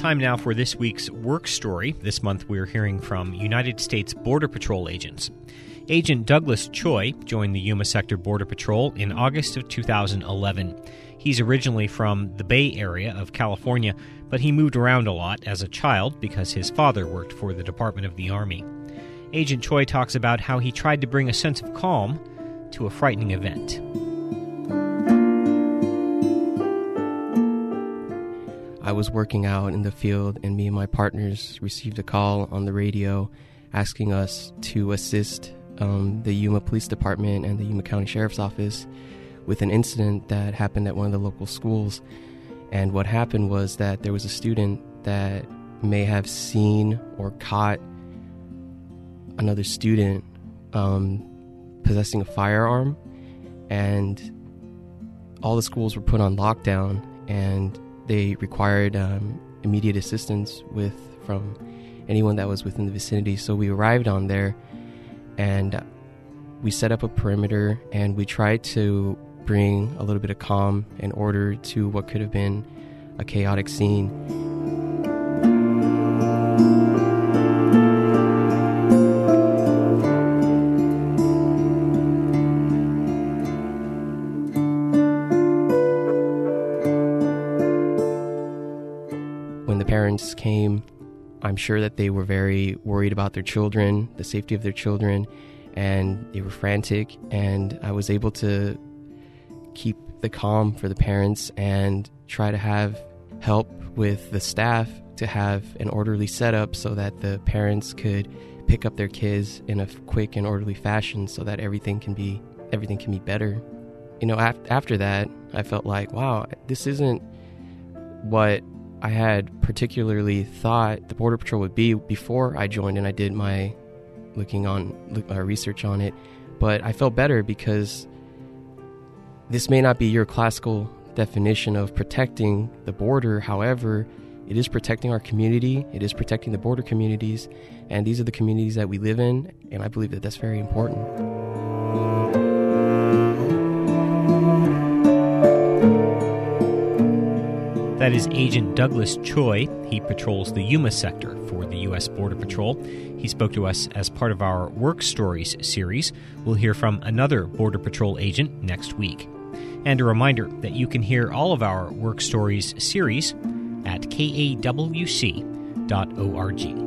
Time now for this week's work story. This month we're hearing from United States Border Patrol agents. Agent Douglas Choi joined the Yuma Sector Border Patrol in August of 2011. He's originally from the Bay Area of California, but he moved around a lot as a child because his father worked for the Department of the Army. Agent Choi talks about how he tried to bring a sense of calm to a frightening event. I was working out in the field, and me and my partners received a call on the radio asking us to assist the Yuma Police Department and the Yuma County Sheriff's Office with an incident that happened at one of the local schools. And what happened was that there was a student that may have seen or caught another student possessing a firearm, and all the schools were put on lockdown, and they required immediate assistance from anyone that was within the vicinity. So we arrived on there, and we set up a perimeter, and we tried to bring a little bit of calm and order to what could have been a chaotic scene. When the parents came, I'm sure that they were very worried about their children, the safety of their children, and they were frantic, and I was able to keep the calm for the parents and try to have help with the staff to have an orderly setup so that the parents could pick up their kids in a quick and orderly fashion so that everything can be better. You know, after that, I felt like, wow, this isn't what I had particularly thought the Border Patrol would be before I joined and I did my research on it. But I felt better because this may not be your classical definition of protecting the border. However, it is protecting our community. It is protecting the border communities. And these are the communities that we live in. And I believe that that's very important. That is Agent Douglas Choi. He patrols the Yuma sector for the U.S. Border Patrol. He spoke to us as part of our Work Stories series. We'll hear from another Border Patrol agent next week. And a reminder that you can hear all of our Work Stories series at kawc.org.